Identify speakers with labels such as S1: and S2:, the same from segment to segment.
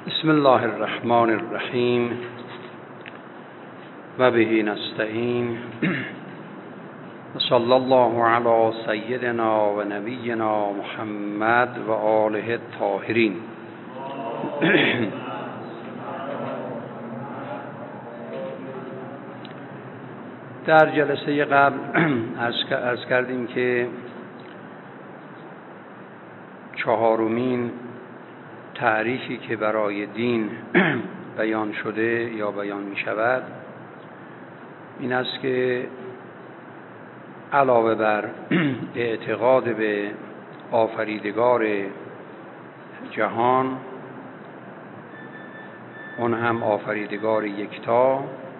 S1: بسم الله الرحمن الرحیم و به نستعین و صلی الله علی سیدنا و نبینا محمد و آله الطاهرین. در جلسه قبل عرض کردیم که چهارمین تعریفی که برای دین بیان شده یا بیان می شود این است که علاوه بر اعتقاد به آفریدگار جهان، اون هم آفریدگار یکتا،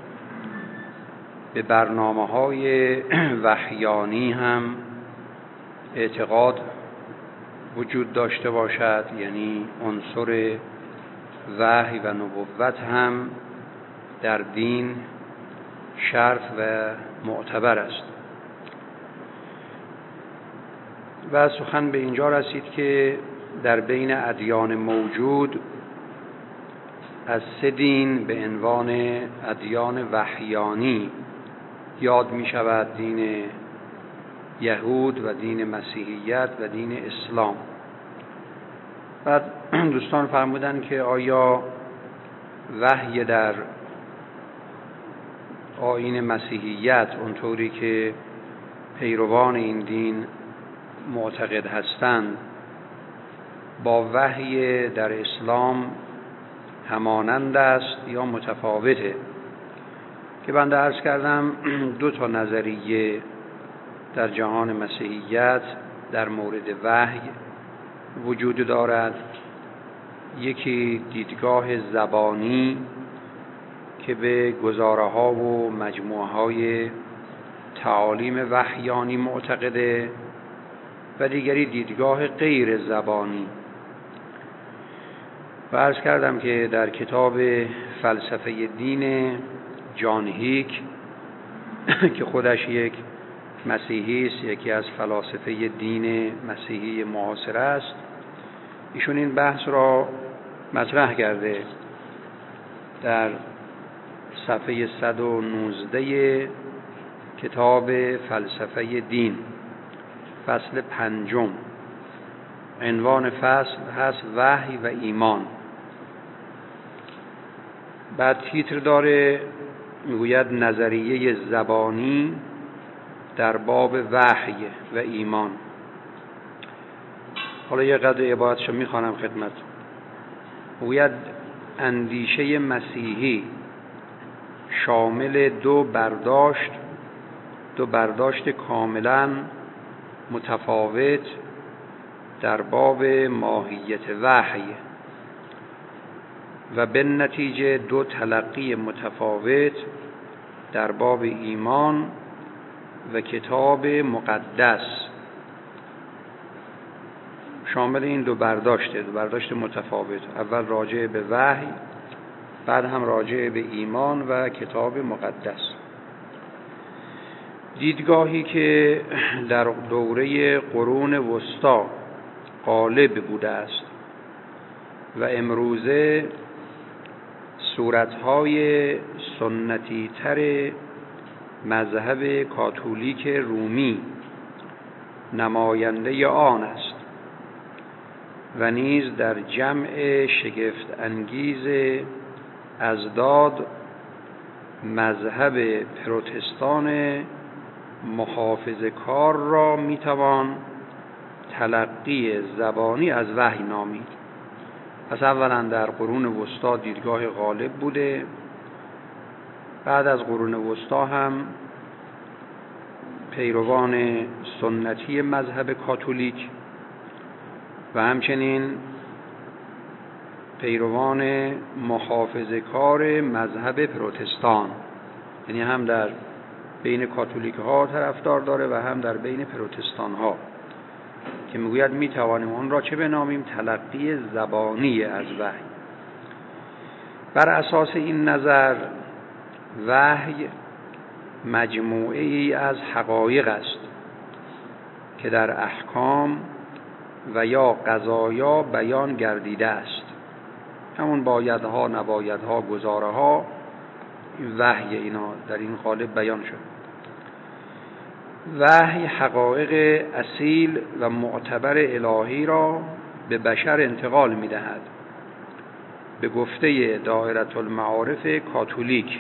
S1: به برنامه‌های وحیانی هم اعتقاد وجود داشته باشد، یعنی عنصر وحی و نبوت هم در دین شرط و معتبر است. و سخن به اینجا رسید که در بین ادیان موجود از سه دین به عنوان ادیان وحیانی یاد می شود: دین یهود و دین مسیحیت و دین اسلام. بعد دوستان فرمودن که آیا وحی در آیین مسیحیت اونطوری که پیروان این دین معتقد هستند با وحی در اسلام همانند است یا متفاوته؟ که بنده عرض کردم دو تا نظریه در جهان مسیحیت در مورد وحی وجود دارد. یکی دیدگاه زبانی که به گزاره‌ها و مجموعه‌های تعالیم وحیانی معتقده و دیگری دیدگاه غیر زبانی. و عرض کردم که در کتاب فلسفه دین جان هیک که خودش یک مسیحی است، یکی از فلاسفه دین مسیحی معاصر است، ایشون این بحث را مطرح کرده در صفحه 119 کتاب فلسفه دین، فصل 5. عنوان فصل هست وحی و ایمان. بعد تیتر داره، میگوید نظریه زبانی در باب وحی و ایمان. حالا یه قدر عبارتشو میخوانم خدمت. میگوید اندیشه مسیحی شامل دو برداشت کاملا متفاوت در باب ماهیت وحی و به نتیجه دو تلقی متفاوت در باب ایمان و کتاب مقدس. شامل این دو برداشت متفاوت، اول راجع به وحی، بعد هم راجع به ایمان و کتاب مقدس. دیدگاهی که در دوره قرون وسطا غالب بوده است و امروزه صورتهای سنتی تر مذهب کاتولیک رومی نماینده آن است و نیز در جمع شگفت انگیز ازداد مذهب پروتستان محافظه کار را میتوان تلقی زبانی از وحی نامید. پس اولا در قرون وسطا دیدگاه غالب بوده، بعد از قرون وسطا هم پیروان سنتی مذهب کاتولیک و همچنین پیروان محافظه کار مذهب پروتستان، یعنی هم در بین کاتولیک ها طرفدار داره و هم در بین پروتستان ها، که میگوید میتوانیم اون را چه بنامیم؟ تلقی زبانی از وحی. بر اساس این نظر وحی مجموعه ای از حقایق است که در احکام و یا قضایا بیان گردیده است همون بایدها، نبایدها، گزارها، وحی اینا در این قالب بیان شد. وحی حقایق اصیل و معتبر الهی را به بشر انتقال می‌دهد. به گفته دائره المعارف کاتولیک،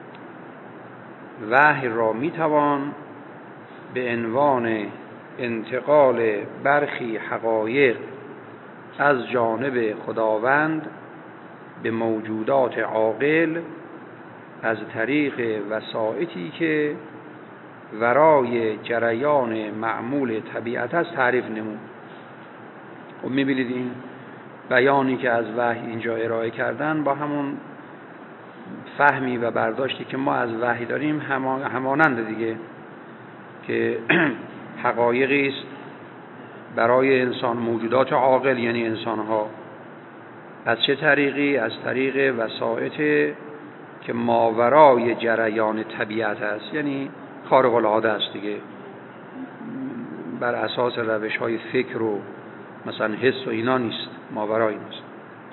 S1: وحی را می‌توان به عنوان انتقال برخی حقایق از جانب خداوند به موجودات عاقل از طریق وسائطی که ورای جریان معمول طبیعت است تعریف نمود. خب می‌بینید این بیانی که از وحی اینجا ارائه کردن با همون فهمی و برداشتی که ما از وحی داریم همانند دیگه، که حقایقی است برای انسان، موجودات عاقل یعنی انسان‌ها. از چه طریقی؟ از طریق وسائط که ماورای جریان طبیعت است، یعنی خارق العاده است دیگه، بر اساس روش‌های فکر و مثلا حس و اینا نیست، ماورای نیست.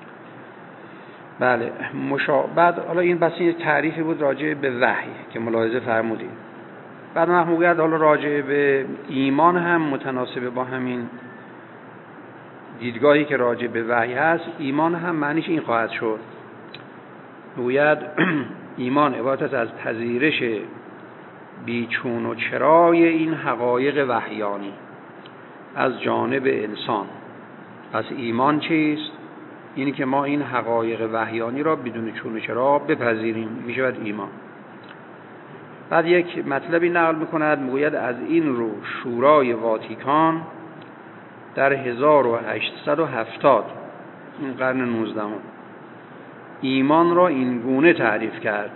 S1: بله، بعد حالا این بس یه تعریفی بود راجع به وحی که ملاحظه فرمودید. بعد محمولیت حالا راجع به ایمان هم متناسب با همین دیدگاهی که راجع به وحی هست، ایمان هم معنیش این خواهد شد. باید ایمان عبارت است از پذیرش بیچون و چرای این حقایق وحیانی از جانب انسان. پس ایمان چیست؟ اینی که ما این حقایق وحیانی را بدون چون و چرا بپذیریم، میشود ایمان. بعد یک مطلبی نقل میکند، میگوید از این رو شورای واتیکان در 1870 این قرن 19 ایمان را این گونه تعریف کرد: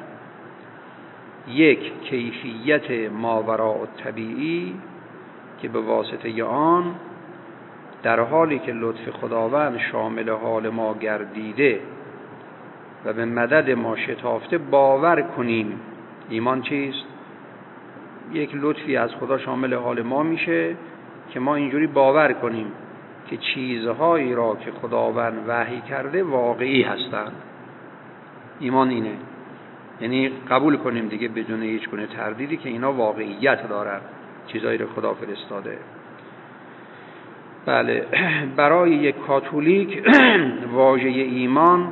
S1: یک کیفیت ماوراء الطبیعی که به واسطه آن در حالی که لطف خداوند شامل حال ما گردیده و به مدد ما شتافته باور کنیم. ایمان چیست؟ یک لطفی از خدا شامل حال ما میشه که ما اینجوری باور کنیم که چیزهایی را که خداوند وحی کرده واقعی هستند. ایمان اینه، یعنی قبول کنیم دیگه بدون هیچ گونه تردیدی که اینا واقعیت دارن، چیزایی رو خدا فرستاده. بله، برای یک کاتولیک واژه ایمان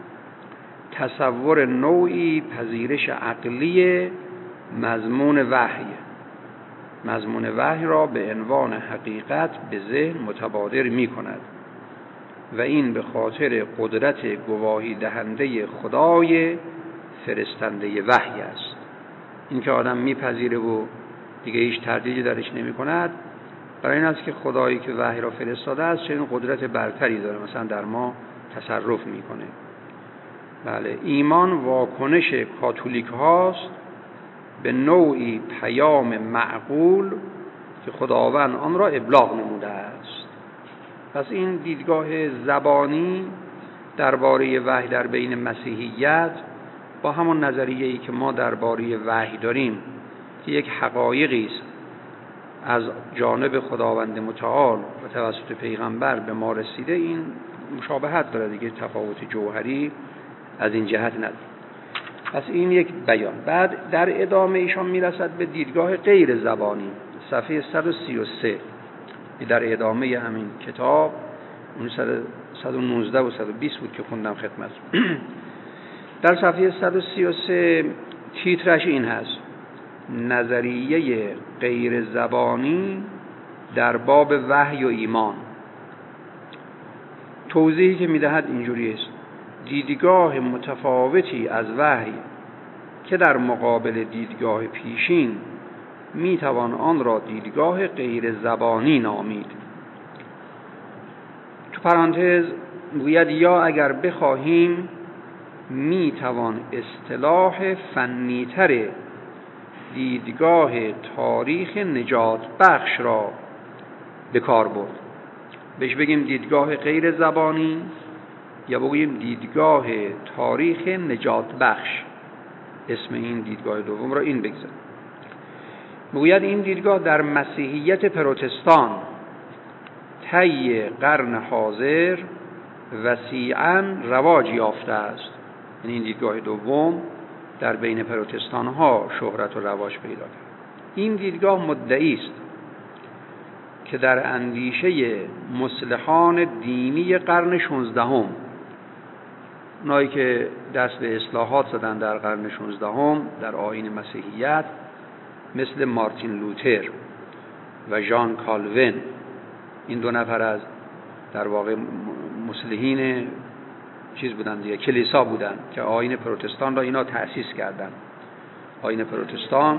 S1: تصور نوعی پذیرش عقلی مضمون وحی، مضمون وحی را به عنوان حقیقت به ذهن متبادر می کند و این به خاطر قدرت گواهی دهنده خدای فرستنده وحی است. این که آدم میپذیره و دیگه هیچ تردیدی درش نمی کند، برای این است که خدایی که وحی را فرستاده است چنین قدرت برتری داره، مثلا در ما تصرف میکنه. بله، ایمان واکنش کاتولیک هاست به نوعی پیام معقول که خداوند آن را ابلاغ نموده است. پس این دیدگاه زبانی درباره وحی در بین مسیحیت با همون نظریه‌ای که ما درباره وحی داریم که یک حقایقی است از جانب خداوند متعال و توسط پیغمبر به ما رسیده، این مشابهت داره دیگه، تفاوت جوهری از این جهت نداره. پس این یک بیان. بعد در ادامه ایشان میرسد به دیدگاه غیر زبانی، صفحه 133 در ادامه همین کتاب، اون 119 و 120 بود که خوندم خدمت. در صفحه 133 تیترش این هست: نظریه غیر زبانی در باب وحی و ایمان. توضیحی که میدهد اینجوری است: دیدگاه متفاوتی از وحی که در مقابل دیدگاه پیشین میتوان آن را دیدگاه غیر زبانی نامید. تو پرانتز میگوید یا اگر بخواهیم میتوان اصطلاح فنی‌تر دیدگاه تاریخ نجات بخش را به کار برد. بهش بگیم دیدگاه غیر زبانی یا بگیم دیدگاه تاریخ نجات بخش. اسم این دیدگاه دوم را این بگذار. میگوید این دیدگاه در مسیحیت پروتستان طی قرن حاضر وسیعاً رواج یافته است. یعنی این دیدگاه دوم در بین پروتستان ها شهرت و رواج پیدا کرد. این دیدگاه مدعی است که در اندیشه مصلحان دینی قرن 16 اونایی که دست به اصلاحات زدن در قرن 16 در آیین مسیحیت، مثل مارتین لوتر و ژان کالوین، این دو نفر از در واقع مصلحین چیز بودن دیگه، کلیسا بودن که آیین پروتستان را اینا تأسیس کردن. آیین پروتستان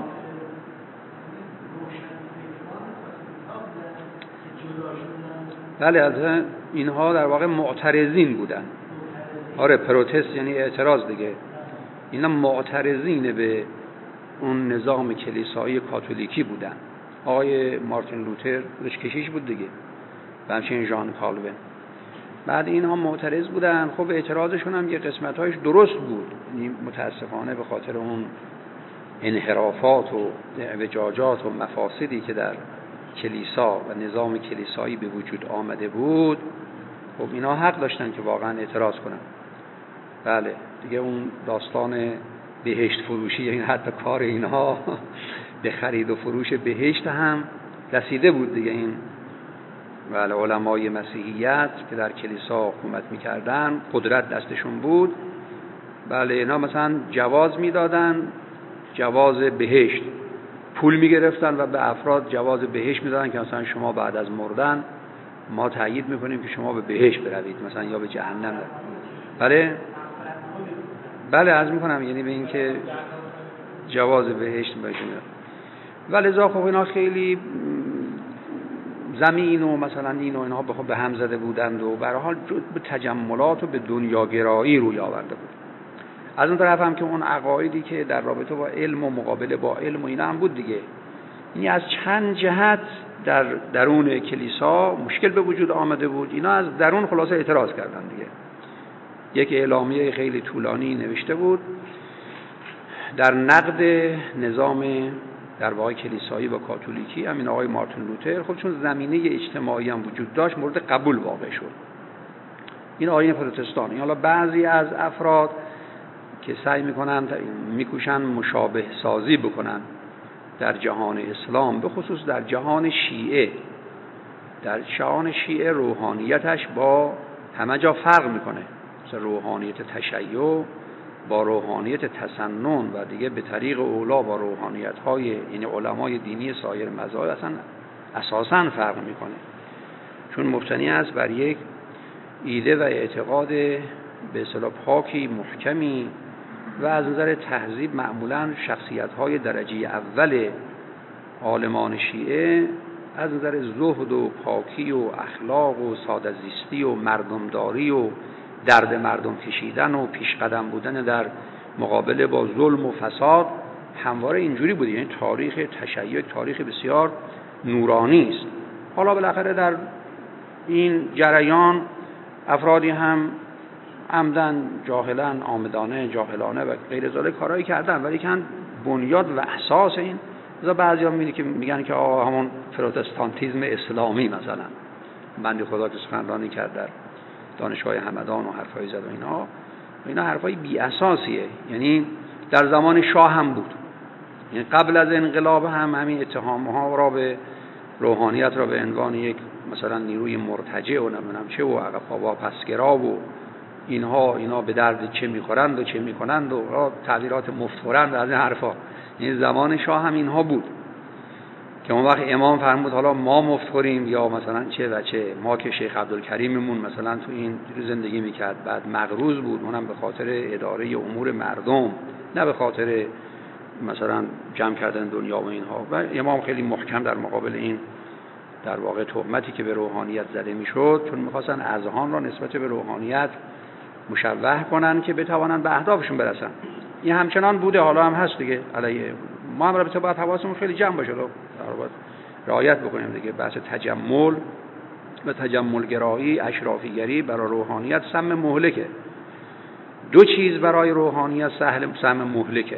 S1: بله، از اینها در واقع معترضین بودن. آره، پروتست یعنی اعتراض دیگه. اینا معترضین به اون نظام کلیسایی کاتولیکی بودن. آقای مارتین لوتر خودش کشیش بود دیگه، و همچنین ژان کالوین. بعد اینها معترض بودن. خب اعتراضشون هم یه قسمت‌هایش درست بود، یعنی متاسفانه به خاطر اون انحرافات و اعوجاجات و مفاسدی که در کلیسا و نظام کلیسایی به وجود آمده بود، خب اینا حق داشتن که واقعا اعتراض کنن. بله دیگه، اون داستان بهشت فروشی، یعنی حتی کار اینها به خرید و فروش بهشت هم رسیده بود دیگه. این بله، علمای مسیحیت که در کلیسا حکومت میکردن، قدرت دستشون بود. بله، اینا مثلا جواز میدادن، جواز بهشت، پول میگرفتن و به افراد جواز بهشت میدادن که مثلا شما بعد از مردن ما تأیید میکنیم که شما به بهشت بروید، مثلا یا به جهنم. بله بله، عرض میکنم یعنی به این که جواز بهشت بهشون. ولذا خب اینا خیلی زمین و مثلا این و اینها به هم زده بودند و به هر حال به تجملات و به دنیاگرایی روی آورده بود. از اون طرف هم که اون عقایدی که در رابطه با علم و مقابله با علم و اینا هم بود دیگه، یعنی از چند جهت در درون کلیسا مشکل به وجود آمده بود. اینا از درون خلاصه اعتراض کردن دیگه. یک اعلامیه خیلی طولانی نوشته بود در نقد نظام در واقع کلیسایی و کاتولیکی. همین آقای مارتین لوتر خب چون زمینه اجتماعی هم وجود داشت مورد قبول واقع شد. این آیین پروتستانی، حالا بعضی از افراد که سعی میکوشن مشابه سازی بکنن در جهان اسلام، به خصوص در جهان شیعه. در جهان شیعه روحانیتش با همه جا فرق میکنه، مثل روحانیت تشیع با روحانیت تسنن و دیگه به طریق اولا با روحانیت های یعنی علمای دینی سایر مذاهب اصلا اساساً فرق میکنه، چون مبتنی است بر یک ایده و اعتقاد به اصطلاح پاکی محکمی و از نظر تهذیب معمولاً شخصیت‌های درجه اول عالمان شیعه از نظر زهد و پاکی و اخلاق و ساده زیستی و مردمداری و درد مردم کشیدن و پیش قدم بودن در مقابله با ظلم و فساد همواره اینجوری بوده. یعنی تاریخ تشیع تاریخ بسیار نورانی است. حالا بالاخره در این جریان افرادی هم عمدن جاهلن، آمدانه جاهلانه و غیر ذالک کارهایی کردن، ولی که بنیاد و اساس این بعضیا میگن که همون پروتستانتیزم اسلامی مثلا بنده خدا که سخنرانی کرد در دانشگاه همدان و حرفای زد و اینا حرفای بی اساسیه. یعنی در زمان شاه هم بود، یعنی قبل از انقلاب هم همین اتهام‌ها را به روحانیت را به عنوان یک مثلا نیروی مرتجع و نمیدونم چه و عقب واپسگرا و اینا به درد چه میخورند و چه میکنند و تعبیرات مفتخرند از این حرفا. یعنی زمان شاه هم اینها بود که اون وقت امام فرمود حالا ما مفتخریم یا مثلا چه و چه، ما که شیخ عبدالکریممون مثلا تو این زندگی میکرد بعد مغروض بود، اونم به خاطر اداره امور مردم نه به خاطر مثلا جمع کردن دنیا و اینها. و امام خیلی محکم در مقابل این در واقع تهمتی که به روحانیت زده میشد، چون میخواستن اذهان را نسبت به روحانیت مشوه کنن که بتوانن به اهدافشون برسن. این همچنان بوده، حالا هم هست دیگه. علیه ما هم البته باید حواسمون خیلی جمع باشه، باید رعایت بکنیم دیگه. بحث تجمل و تجملگرایی، اشرافیگری برای روحانیت سم مهلکه. دو چیز برای روحانیت سم مهلکه.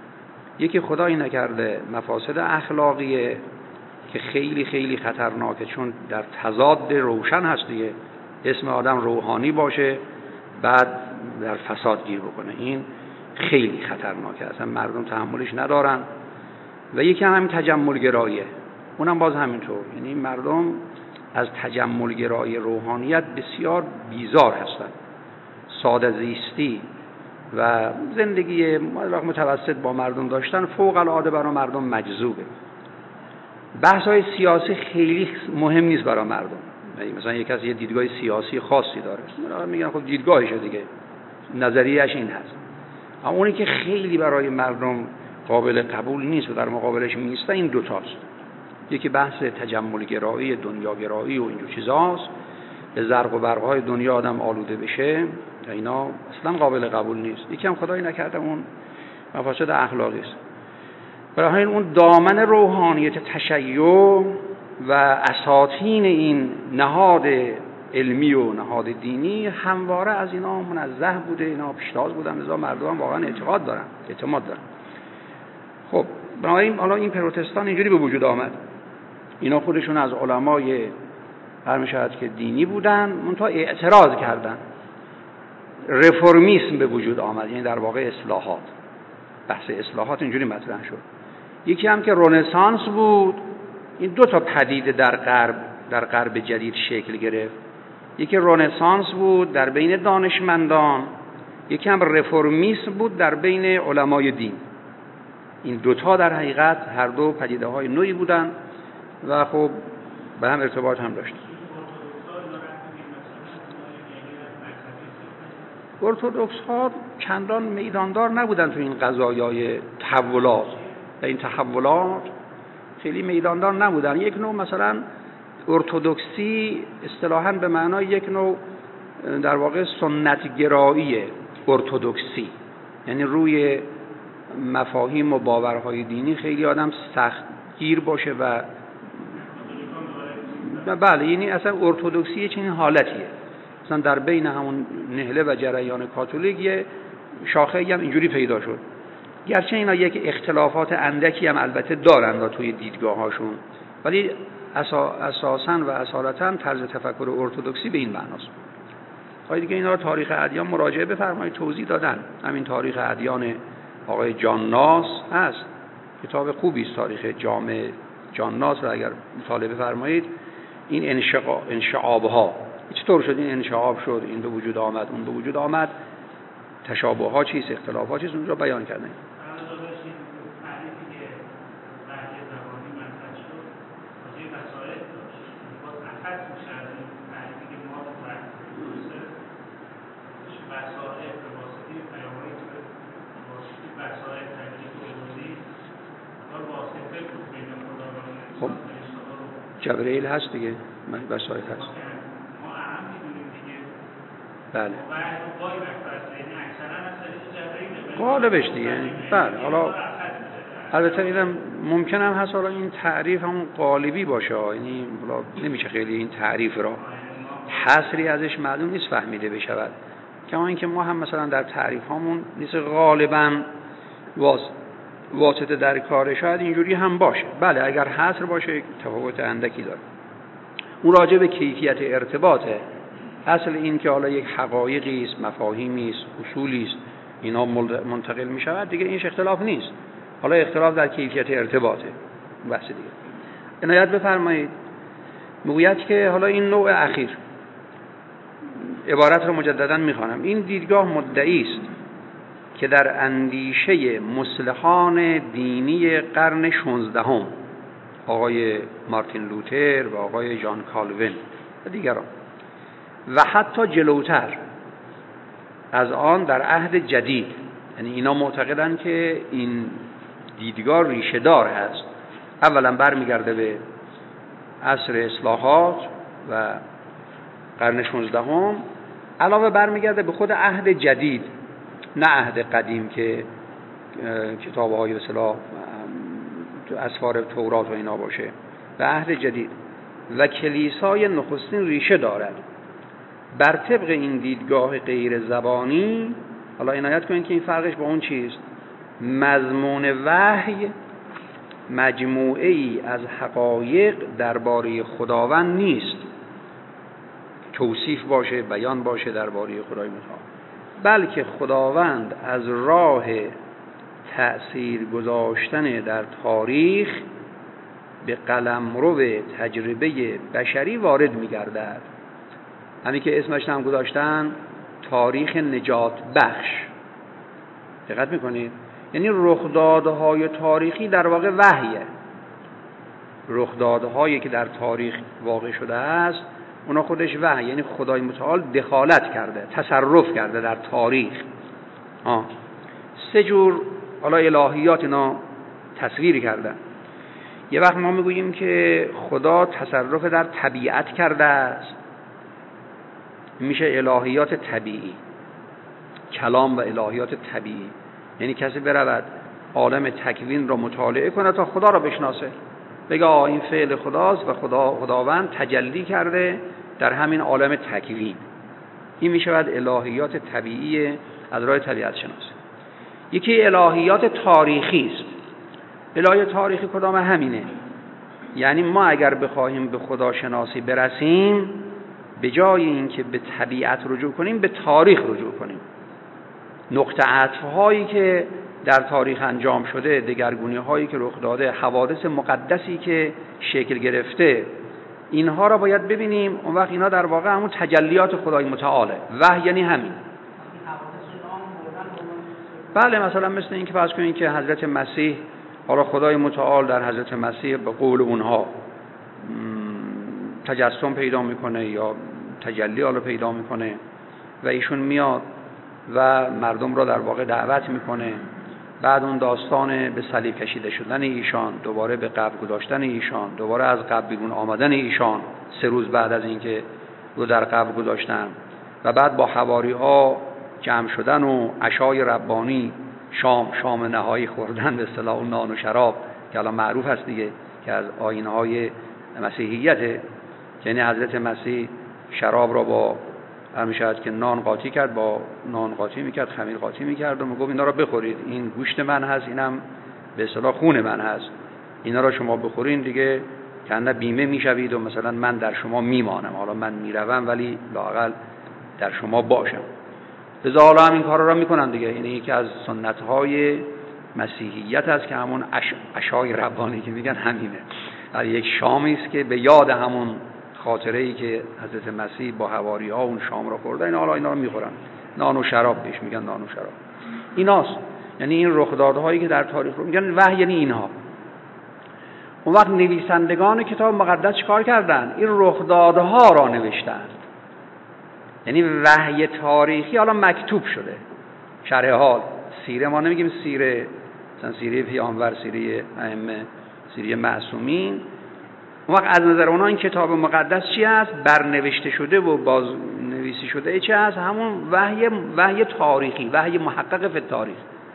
S1: یکی خدایی نکرده مفاسد اخلاقیه که خیلی خیلی خطرناکه، چون در تضاد روشن هست دیگه. اسم آدم روحانی باشه بعد در فساد گیر بکنه. این خیلی خطرناکه، اصلا مردم تحملش ندارن. و یکی هم همین تجمل گراییه، اونم باز همینطور. یعنی مردم از تجمل گرایی روحانیت بسیار بیزار هستن. ساده زیستی و زندگی متوسط با مردم داشتن فوق العاده برای مردم مجذوبه. بحث‌های سیاسی خیلی مهم نیست برای مردم. مثلا یک کسی یه دیدگاه سیاسی خاصی داره، میگن خب دیدگاهشه دیگه، نظریه‌اش این هست. اما اونی که خیلی برای مردم قابل قبول نیست و در مقابلش میسته این دوتاست. یکی بحث تجمل گرایی، دنیا گرایی و اینجور چیزاست، به زرق و برق‌های دنیا آدم آلوده بشه، اینا اصلا قابل قبول نیست. یکی هم خدایی نکرده اون مفاسد اخلاقی است. برای همین اون دامن روحانیت تشیع و اساطین این نهاد علمی و نهاد دینی همواره از اینا منزه بوده، اینا پیشتاز بودن، لذا مردم واقعا اعتماد دارن. خب بنابراین حالا این پروتستان اینجوری به وجود آمد. اینا خودشون از علمای برمی‌شود که دینی بودن، منتها اعتراض کردن. رفرمیسم به وجود آمد، یعنی در واقع اصلاحات. بحث اصلاحات اینجوری مطرح شد. یکی هم که رنسانس بود. این دو تا پدیده در غرب جدید شکل گرفت. یکی رنسانس بود در بین دانشمندان، یکی هم رفرمیسم بود در بین علمای دین. این دوتا در حقیقت هر دو پدیده های نوعی بودن و خب به هم ارتباط هم داشت. ارتدوکس ها چندان میداندار نبودن تو این قضایای تحولات و این تحولات خیلی میداندار نبودن. یک نوع مثلا ارتدوکسی اصطلاحاً به معنای یک نوع در واقع سنت گرایی ارتدوکسی، یعنی روی مفاهیم و باورهای دینی خیلی آدم سخت گیر باشه و بله، یعنی اصلا ارتدوکسی چنین حالتیه. مثلا در بین همون نهله و جریان کاتولیک یه شاخه‌ای هم اینجوری پیدا شد، گرچه اینا یک اختلافات اندکی هم البته دارن توی دیدگاه‌هاشون، ولی اساساً و اصالتاً طرز تفکر ارتدوکسی به این معناست. خواهید دیگه اینا رو تاریخ ادیان مراجعه بفرمایید، توضیح دادن. همین تاریخ ادیان آقای جان ناس هست، کتاب خوبی است تاریخ جامع جان ناس رو اگر مطالعه بفرمایید. این انشعاب‌ها چطور شد، این انشعاب شد، این به وجود آمد، اون به وجود آمد، تشابه‌ها چیست، اختلافات چیست، اونجا بیان کردن. خب جبرئیل هست دیگه، من وسایل هست. بله غالبش دیگه، بله. حالا البته اینم ممکن هم هست حالا این تعریف همون غالبی باشه، یعنی نمیشه خیلی این تعریف را حصری ازش معلوم نیست فهمیده بشود. کما اینکه ما هم مثلا در تعریف هامون نیست غالبا واسطه در کار، شاید اینجوری هم باشه. بله اگر حصر باشه تفاوت اندکی داره. اون راجع به کیفیت ارتباطه. اصل این که حالا یک حقایقی است، مفاهیمی است، اصولی است، اینا منتقل می شود دیگه، اینش اختلاف نیست. حالا اختلاف در کیفیت ارتباطه، بحث دیگه. عنایت بفرمایید. میگوید که حالا این نوع اخیر، عبارت رو مجددا میخوانم، این دیدگاه مدعی است که در اندیشه مصلحان دینی قرن 16 آقای مارتین لوتر و آقای جان کالوین و دیگران و حتی جلوتر از آن در عهد جدید، یعنی اینا معتقدند که این دیدگاه ریشه دار هست. اولا برمیگرده به عصر اصلاحات و قرن 16 علاوه برمیگرده به خود عهد جدید، نه عهد قدیم که کتاب‌های به اصطلاح اسفار تورات و اینا باشه، به عهد جدید. و کلیسای نخستین ریشه دارد. بر طبق این دیدگاه غیر زبانی، حالا عنایت کنید که این فرقش با اون چیست، مضمون وحی مجموعه‌ای از حقایق درباره خداوند نیست، توصیف باشه، بیان باشه درباره خدای متعال، بلکه خداوند از راه تأثیر گذاشتن در تاریخ به قلمرو تجربه بشری وارد می‌گردد. همین که اسمش هم گذاشتن تاریخ نجات بخش. دقت می‌کنید؟ یعنی رخدادهای تاریخی در واقع وحیه. رخدادهایی که در تاریخ واقع شده است اونا خودش وحی، یعنی خدای متعال دخالت کرده، تصرف کرده در تاریخ. سه جور حالا الهیات اینا تصویر کردن. یه وقت ما میگوییم که خدا تصرف در طبیعت کرده است، میشه الهیات طبیعی، کلام و الهیات طبیعی. یعنی کسی برود عالم تکوین را مطالعه کنه تا خدا را بشناسه، بگه این فعل خداست و خداوند تجلی کرده در همین عالم تکوین. این میشود الهیات طبیعی از راه طبیعت شناسی. یکی الهیات تاریخی است. الهیات تاریخی کدام همینه؟ یعنی ما اگر بخواهیم به خدا شناسی برسیم، به جای اینکه به طبیعت رجوع کنیم به تاریخ رجوع کنیم. نقطه عطف‌هایی که در تاریخ انجام شده، دگرگونی‌هایی که رخ داده، حوادث مقدسی که شکل گرفته، اینها را باید ببینیم. اون وقت اینا در واقع همون تجلیات خدای متعاله. وحی یعنی همین. بله، مثلا مثل این که فرض کنید که حضرت مسیح، حالا خدای متعال در حضرت مسیح به قول اونها تجسم پیدا میکنه یا تجلی حالا پیدا میکنه و ایشون میاد و مردم را در واقع دعوت میکنه. بعد اون داستان به صلیب کشیده شدن ایشان، دوباره به قبر گذاشتن ایشان، دوباره از قبر بیرون آمدن ایشان 3 روز بعد از اینکه رو در قبر گذاشتن و بعد با حواری ها جمع شدن و عشای ربانی، شام نهایی خوردن، به اصطلاح اون نان و شراب که الان معروف هست دیگه، که از آیین‌های مسیحیته. یعنی حضرت مسیح شراب را با میشد که نان قاطی کرد، با نان قاطی میکرد، خمیر قاطی میکرد و میگفت اینا را بخورید، این گوشت من هست، اینم به اصطلاح خون من هست، اینا را شما بخورین دیگه کنه بیمه میشوید و مثلا من در شما میمانم، حالا من میروم ولی لااقل در شما باشم. لذا حالا هم این کارا را میکنن دیگه. یعنی یکی از سنت‌های مسیحیت است که همون عشای ربانی که میگن همینه. یک شامی است که به یاد همون خاطره‌ای که حضرت مسیح با حواری‌ها اون شام را خوردن، حالا اینا رو میخورن. نان و شراب بهش میگن، نان و شراب. ایناست. یعنی این رخدادهایی که در تاریخ رو میگن وحی، یعنی اینها. اون وقت نویسندگان کتاب مقدس چیکار کردن؟ این رخدادها را نوشتن. یعنی وحی تاریخی حالا مکتوب شده. شرح حال، سیره ما نمیگیم سیره، مثلا سیره پیامبر، سیره ائمه، سیره معصومین. اون وقت از نظر اونا این کتاب مقدس چی است؟ برنوشته شده و بازنویسی شده چی است؟ همون وحی تاریخی، وحی محقق فی تاریخ.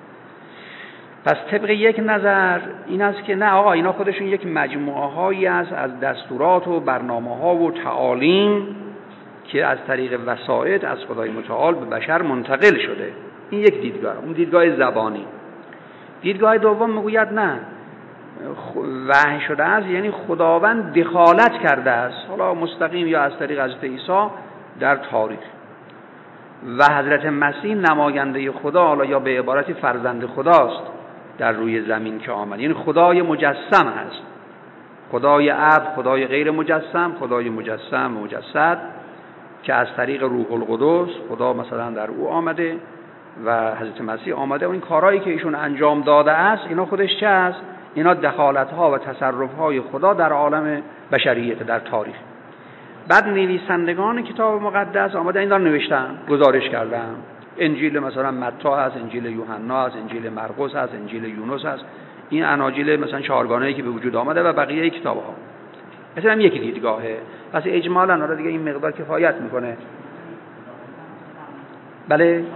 S1: پس طبق یک نظر این است که نه آقا، اینا خودشون یک مجموعه هایی است از دستورات و برنامه ها و تعالیم که از طریق وسائط از خدای متعال به بشر منتقل شده. این یک دیدگاه، اون دیدگاه زبانی. دیدگاه دوم میگوید نه، وحی شده است یعنی خداوند دخالت کرده است، حالا مستقیم یا از طریق حضرت عیسی در تاریخ، و حضرت مسیح نماینده خدا، حالا یا به عبارتی فرزند خداست در روی زمین که آمد. یعنی خدای مجسم هست، خدای اب، خدای غیر مجسم، خدای مجسم مجسد که از طریق روح القدس خدا مثلا در او آمده و حضرت مسیح آمده و این کارهایی که ایشون انجام داده است اینا خودش چه است؟ اینا دخالت‌ها و تصرف‌های خدا در عالم بشریت، در تاریخ. بعد نویسندگان کتاب مقدس آمده این را نوشتن، گزارش کردن. انجیل مثلا متی هست، انجیل یوحنا هست، انجیل مرقس هست، انجیل یونس هست. این اناجیل مثلا 4گانه‌ای که به وجود آمده و بقیه کتاب‌ها. مثلا هم یکی دیدگاهه. پس اجمالاً حالا دیگه این مقدار کفایت میکنه. بله،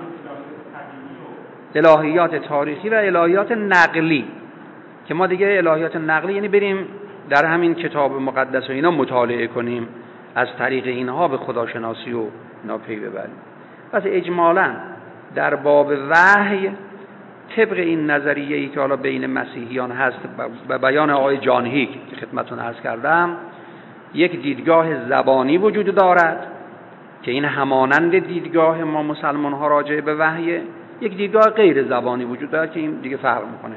S1: الهیات تاریخی و الهیات نقلی که ما دیگه الهیات نقلی یعنی بریم در همین کتاب مقدس و اینا مطالعه کنیم، از طریق اینها به خداشناسی و اینا پی ببریم. پس اجمالاً در باب وحی طبق این نظریه‌ای که حالا بین مسیحیان هست و بیان آقای جان هیک که خدمتتون عرض کردم، یک دیدگاه زبانی وجود دارد که این همانند دیدگاه ما مسلمان ها راجع به وحی، یک دیدگاه غیر زبانی وجود داره که این دیگه فرق میکنه.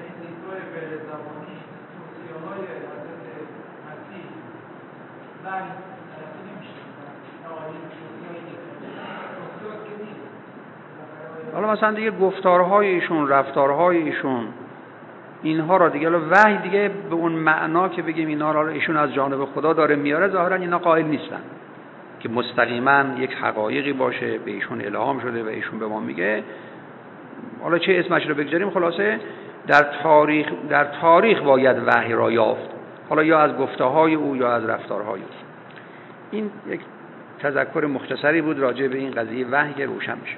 S1: حالا مثلا دیگه گفتارهای ایشون، رفتارهای ایشون، اینها را دیگه وحی دیگه به اون معنا که بگیم اینا را ایشون از جانب خدا داره میاره، ظاهرا اینا قائل نیستن که مستقیما یک حقایقی باشه به ایشون الهام شده و ایشون به ما میگه. حالا چه اسمش رو بگذاریم، خلاصه در تاریخ باید وحی را یافت، حالا یا از گفته‌های او یا از رفتارهای او. این یک تذکر مختصری بود راجع به این قضیه وحی که روشن میشه.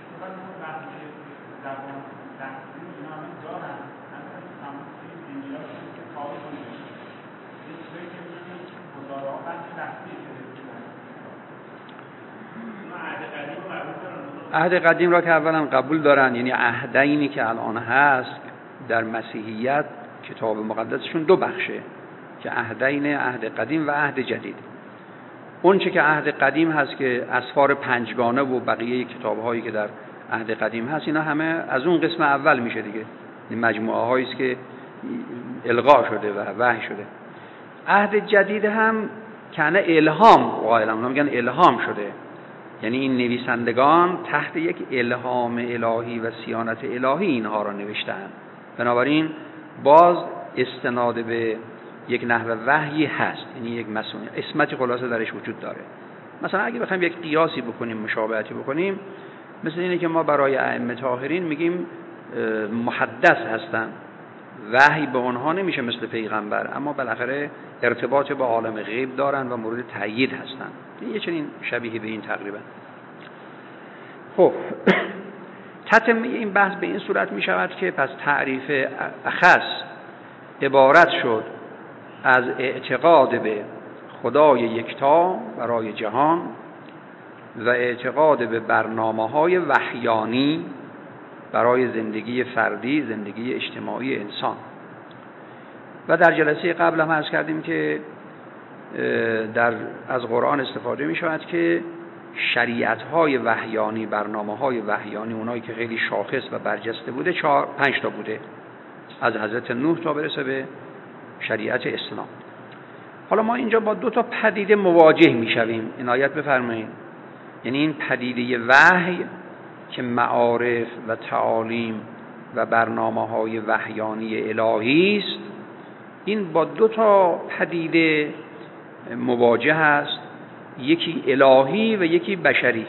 S1: عهد قدیم را که اولا قبول دارن، یعنی عهدینی که الان هست در مسیحیت، کتاب مقدسشون دو بخشه که عهدین، عهد قدیم و عهد جدید. اون چه که عهد قدیم هست که اسفار پنجگانه و بقیه کتاب‌هایی که در عهد قدیم هست، اینا همه از اون قسم اول میشه دیگه، این مجموعه هایی است که القا شده و وحی شده. عهد جدید هم کنه الهام قائلن، اونا میگن الهام شده، یعنی این نویسندگان تحت یک الهام الهی و صیانت الهی اینها را نوشتند. بنابراین باز استناد به یک نحو وحی هست، یعنی یک مسئولیت اسمتی خلاصه درش وجود داره. مثلا اگه بخوایم یک قیاسی بکنیم، مشابهتی بکنیم، مثل اینه که ما برای ائمه طاهرین میگیم محدث هستن، وحی به اونها نمیشه مثل پیغمبر، اما بالاخره ارتباط با عالم غیب دارن و مورد تأیید هستن. یه چنین شبیه به این تقریبا. خب تتمه این بحث به این صورت می شود که پس تعریف اخص عبارت شد از اعتقاد به خدای یکتا برای جهان و اعتقاد به برنامه‌های وحیانی برای زندگی فردی، زندگی اجتماعی انسان. و در جلسه قبل هم عرض کردیم که از قرآن استفاده می شود که شریعت‌های وحیانی، برنامه‌های وحیانی، اونایی که خیلی شاخص و برجسته بوده 5 تا بوده، از حضرت نوح تا برسه به شریعت اسلام. حالا ما اینجا با 2 تا پدیده مواجه می شویم، عنایت بفرمایید. یعنی این پدیده وحی که معارف و تعالیم و برنامه‌های وحیانی الهی است، این با 2 تا پدیده مواجه است، یکی الهی و یکی بشری.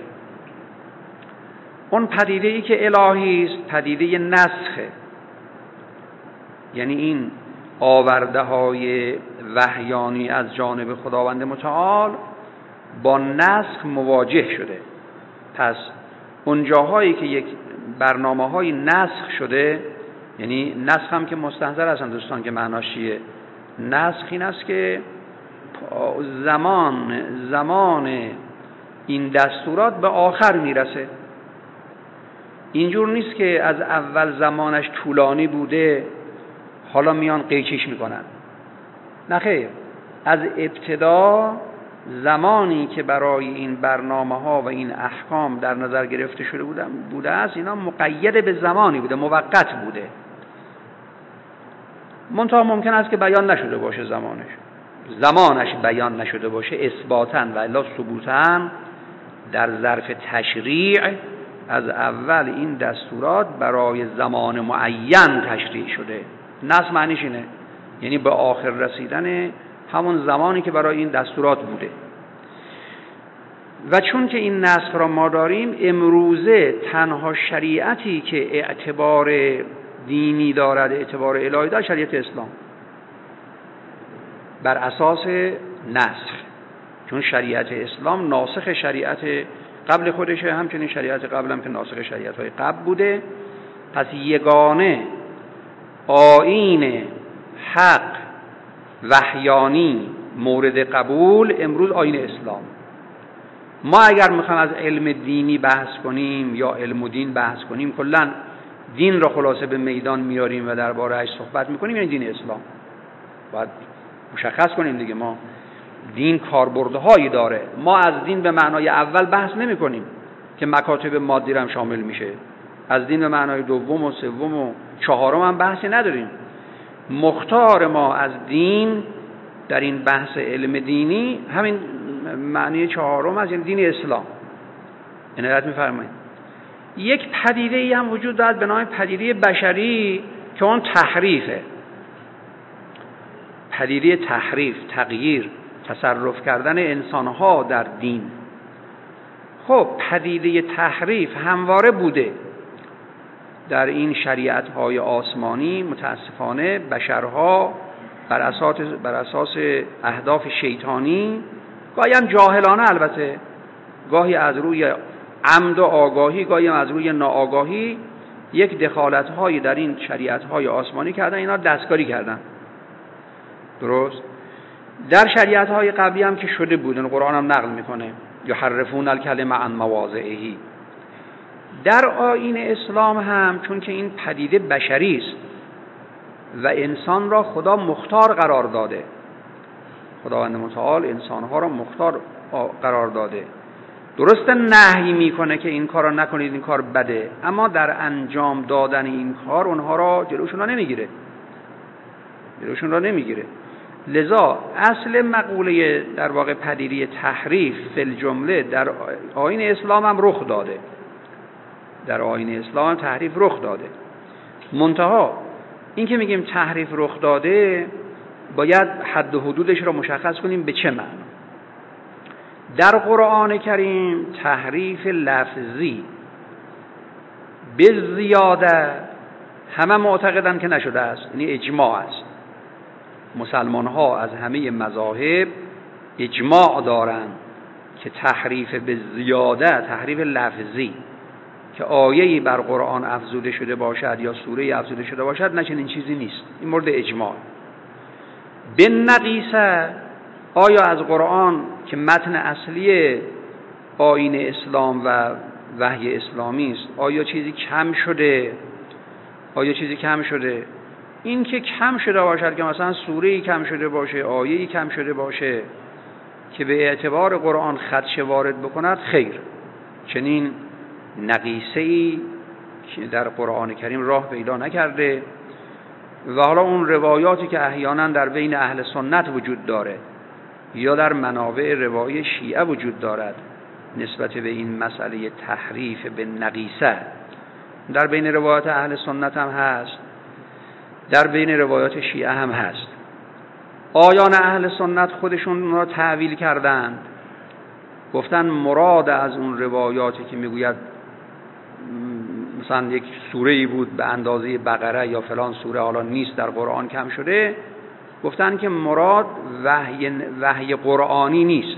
S1: اون پدیده‌ای که الهی است پدیده نسخه، یعنی این آورده‌های وحیانی از جانب خداوند متعال با نسخ مواجه شده. پس اون جاهایی که یک برنامه‌های نسخ شده، یعنی نسخ هم که مستحضر هستن دوستان که معناش چیه؟ نسخ این است که زمان این دستورات به آخر میرسه. اینجور نیست که از اول زمانش طولانی بوده حالا میان قیچیش میکنن. نه خیر، از ابتدا زمانی که برای این برنامه‌ها و این احکام در نظر گرفته شده بوده است، اینا مقید به زمانی بوده، موقت بوده. منتها ممکن است که بیان نشده باشه، زمانش بیان نشده باشه اثباتاً و الا ثبوتاً. در ظرف تشریع از اول این دستورات برای زمان معین تشریع شده. نسخ معنیش اینه، یعنی به آخر رسیدن همون زمانی که برای این دستورات بوده. و چون که این نسخ را ما داریم، امروزه تنها شریعتی که اعتبار دینی دارد، اعتبار الهی دارد، شریعت اسلام بر اساس نسخ، چون شریعت اسلام ناسخ شریعت قبل خودشه، همچنین شریعت قبل هم که ناسخ شریعت‌های قبل بوده. پس یگانه آیین حق وحیانی مورد قبول امروز آیین اسلام. ما اگر میخوایم از علم دینی بحث کنیم یا علم و دین بحث کنیم، کلا دین را خلاصه به میدان میاریم و درباره‌اش صحبت میکنیم، یعنی دین اسلام باید مشخص کنیم دیگه. ما دین کاربردهایی داره. ما از دین به معنای اول بحث نمی کنیم که مکاتب مادی هم شامل میشه. از دین به معنای دوم و سوم و چهارم هم بحثی نداریم. مختار ما از دین در این بحث علم دینی همین معنی چهارم از این دین اسلام. عنایت می‌فرمایید. یک پدیده‌ای هم وجود دارد به نام پدیده بشری که اون تحریفه. پدیده تحریف، تغییر، تصرف کردن انسان‌ها در دین. خب پدیده تحریف همواره بوده در این شریعت‌های آسمانی. متاسفانه بشرها بر اساس اهداف شیطانی، گاهی هم جاهلانه، البته گاهی از روی عمد و آگاهی، گاهی هم از روی ناآگاهی، یک دخالت‌هایی در این شریعت‌های آسمانی کردن، اینا دستکاری کردن. درست؟ در شریعت‌های قبلی هم که شده بود، قرآن هم نقل میکنه یحرفون الکلم عن مواضعه. در آیین اسلام هم چون که این پدیده بشری است و انسان را خدا مختار قرار داده، خداوند متعال انسانها را مختار قرار داده، درسته نهی میکنه که این کار را نکنید، این کار بده، اما در انجام دادن این کار اونها را جلوشون را نمیگیره. لذا اصل مقوله در واقع پدیده تحریف فی الجمله در آیین اسلام هم رخ داده. در آیین اسلام تحریف رخ داده. منتها این که میگیم تحریف رخ داده باید حد و حدودش را مشخص کنیم به چه معنا. در قرآن کریم تحریف لفظی به زیاده همه معتقدن که نشده است، یعنی اجماع است. مسلمان ها از همه مذاهب اجماع دارند که تحریف به زیاده، تحریف لفظی که آیه‌ای بر قرآن افزوده شده باشد یا سوره‌ای افزوده شده باشد، نه چنین چیزی نیست. این مورد اجماع. به نقیصه، آیا از قرآن که متن اصلی آیین اسلام و وحی اسلامی است، آیا چیزی کم شده؟ این که کم شده باشد که مثلا سوره‌ای کم شده باشه، آیه‌ای کم شده باشه که به اعتبار قرآن خدشه وارد بکند، خیر، چنین نقیصه‌ای که در قرآن کریم راه پیدا نکرده. و حالا اون روایاتی که احیانا در بین اهل سنت وجود داره یا در منابع روایی شیعه وجود دارد نسبت به این مسئله تحریف به نقیصه، در بین روایات اهل سنت هم هست، در بین روایات شیعه هم هست. آیان اهل سنت خودشون را تعویل کردند، گفتن مراد از اون روایاتی که میگوید مثلا یک سوره‌ای بود به اندازه بقره یا فلان سوره حالا نیست در قرآن کم شده، گفتن که مراد وحی قرآنی نیست.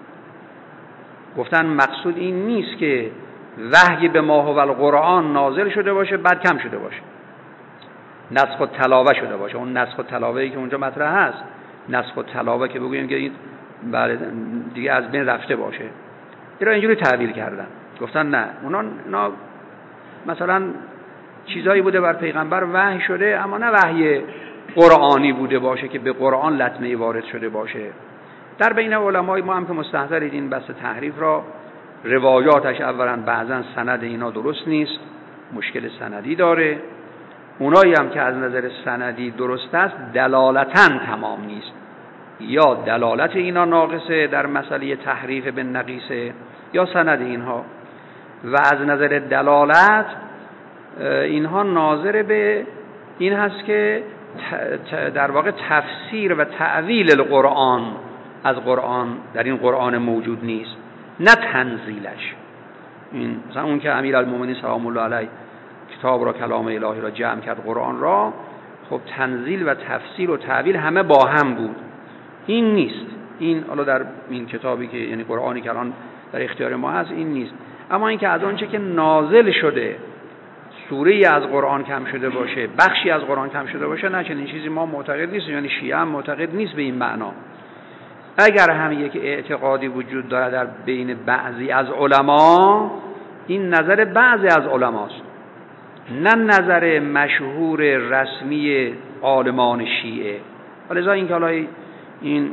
S1: گفتن مقصود این نیست که وحی به ما هو القرآن نازل شده باشه بعد کم شده باشه، نسخ التلاوه شده باشه. اون نسخ التلاوه‌ای که اونجا مطرح هست، نسخ التلاوه که بگوییم که این دیگه از بین رفته باشه، اینا اینجوری تعبیر کردن. گفتن نه، اونا مثلا چیزایی بوده بر پیغمبر وحی شده، اما نه وحی قرآنی بوده باشه که به قرآن لطمه وارد شده باشه. در بین علمای ما هم که مستحضرید این بحث تحریف را، روایاتش اولا بعضا سند اینا درست نیست، مشکل سندی داره. اونایی هم که از نظر سندی درست است دلالتاً تمام نیست، یا دلالت اینا ناقصه در مسئله تحریف به نقیصه یا سند اینها، و از نظر دلالت اینها ناظر به این هست که در واقع تفسیر و تعویل القرآن از قرآن در این قرآن موجود نیست، نه تنزیلش. این مثلا اون که امیرالمومنین سلام الله علیه کتاب را، کلام الهی را جمع کرد، قرآن را، خب تنزیل و تفسیر و تعویل همه با هم بود. این نیست. این حالا در این کتابی که یعنی قرآنی که الان در اختیار ما هست این نیست. اما این که از آنچه که نازل شده سوره‌ای از قرآن کم شده باشه، بخشی از قرآن کم شده باشه، نه چنین چیزی ما معتقد نیستیم، یعنی شیعه هم معتقد نیست به این معنا. اگر هم یک اعتقادی وجود داره در بین بعضی از علما، این نظر بعضی از علماست، نه نظر مشهور رسمی عالمان شیعه. ولذا این که حالا این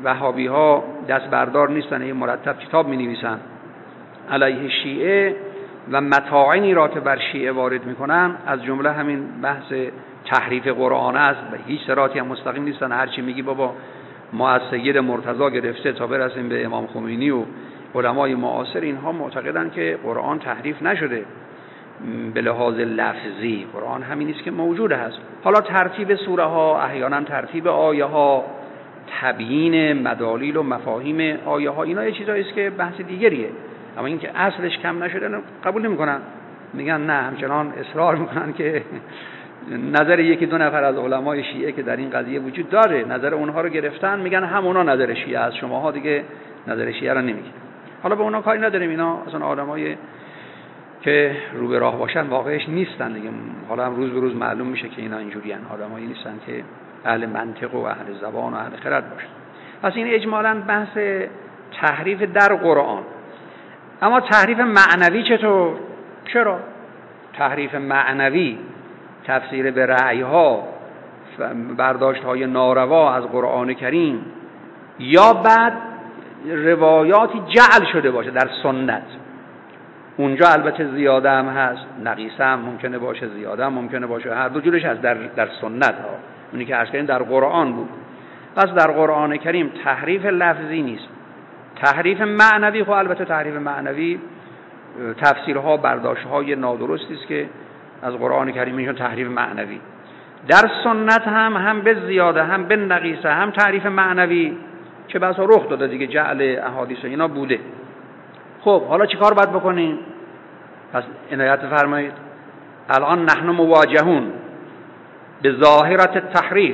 S1: وهابی ها دست بردار نیستن، یه مرتب کتاب می نویسن علیه شیعه و مطاعنی را که بر شیعه وارد میکنن، از جمله همین بحث تحریف قرآن است. و هیچ صراطی هم مستقیم نیستن. هرچی میگی بابا ما از سید مرتضی گرفته تا برسیم به امام خمینی و علمای معاصر، اینها معتقدن که قرآن تحریف نشده به لحاظ لفظی. قرآن همین نیست که موجود هست. حالا ترتیب سوره ها، احیانا ترتیب آیه ها، تبیین مدالیل و مفاهیم آیه ها، اینا یه چیزایی است که بحث دیگریه. اما اینکه اصلش کم نشده قبول نمی‌کنن. میگن نه، همچنان اصرار میکنن که نظر یکی دو نفر از علمای شیعه که در این قضیه وجود داره، نظر اونها رو گرفتن، میگن همونا نظر شیعه است، شماها دیگه نظر شیعه رو نمیگید. حالا به اونا کاری نداریم، اینا اصلا آدمای که رو به راه باشن واقعش نیستن دیگه. حالا هم روز به روز معلوم میشه که اینا اینجوریان، آدمایی نیستن که اهل منطق و اهل زبان و اهل خرد باشن. پس این اجمالاً بحث تحریف در قرآن. اما تحریف معنوی چطور؟ چرا؟ تحریف معنوی، تفسیر به رأی‌ها، برداشت‌های ناروا از قرآن کریم، یا بعد روایاتی جعل شده باشه در سنت. اونجا البته زیاده هم هست، نقیصه هم ممکنه باشه، زیاده هم ممکنه باشه، هر دو جورش هست در سنت ها. اونی که عرض کردیم در قرآن بود. پس در قرآن کریم تحریف لفظی نیست، تحریف معنوی. خب البته تحریف معنوی تفسیرها، برداشت‌های نادرستی است که از قرآن کریم میشن تحریف معنوی. در سنت هم به زیاده، هم به نقیصه، هم تحریف معنوی چه بسا رخ داده دیگه، جعل احادیث اینا بوده. خب حالا چیکار باید بکنیم؟ پس عنایت فرمایید. الان نحن مواجهون به ظاهرت التحریف،